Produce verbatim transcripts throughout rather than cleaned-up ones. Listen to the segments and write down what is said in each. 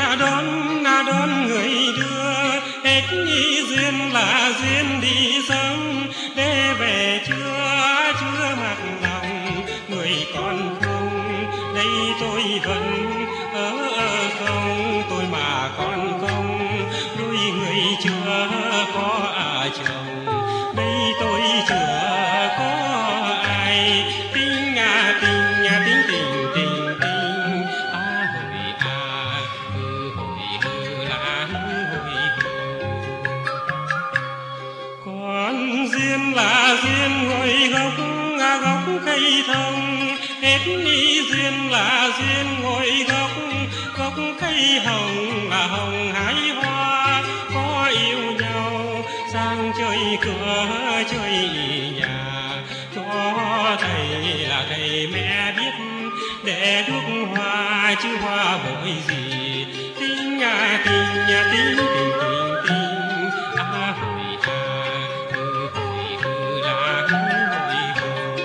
đón đón người đưa, hết nghĩ duyên là duyên đi sớm, để về chưa chưa mặc lòng người còn không, đây tôi vẫn ở không, tôi mà còn không, đôi người chưa có à chồng, đây tôi chưa có ai, tình à tình à tình tình tình tình, à hồi à hư hồi hư là hư hồi hư. Còn duyên là duyên ngồi gốc gốc cây thông, hết đi duyên là duyên ngồi gốc gốc cây hồng, là hồng hái hoa có yêu nhau, sang chơi cửa chơi nhà, cho thầy là thầy mẹ biết, để đúc hoa chứ hoa bội gì, tình à tình à tình tình tình tình, à hồi à hư hồi hư là hư hồi hư.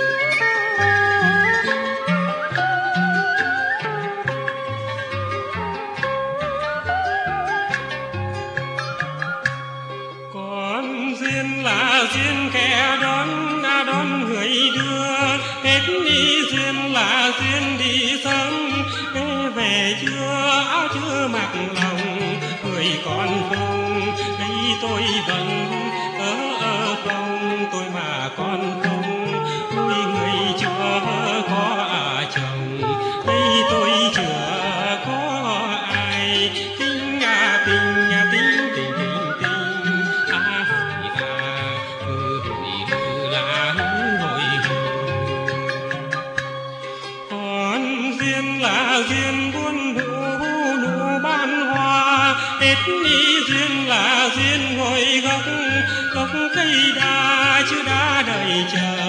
Còn duyên là duyên kẻ đón đón người đưa, hết đi duyên là duyên đi sớm, để về chưa áo chưa mặc lòng người còn không, đây tôi vẫn ở ở không, tôi mà còn không, đôi người chưa có à chồng, đây tôi chưa có ai, tình à tình à tình tình tình tình, à hồi à hư hồi hư là hư hồi hư. Còn duyên là duyên buôn nụ nụ ban hoa, hết đi duyên là duyên ngồi gốc gốc cây đa chứ đã đợi chờ,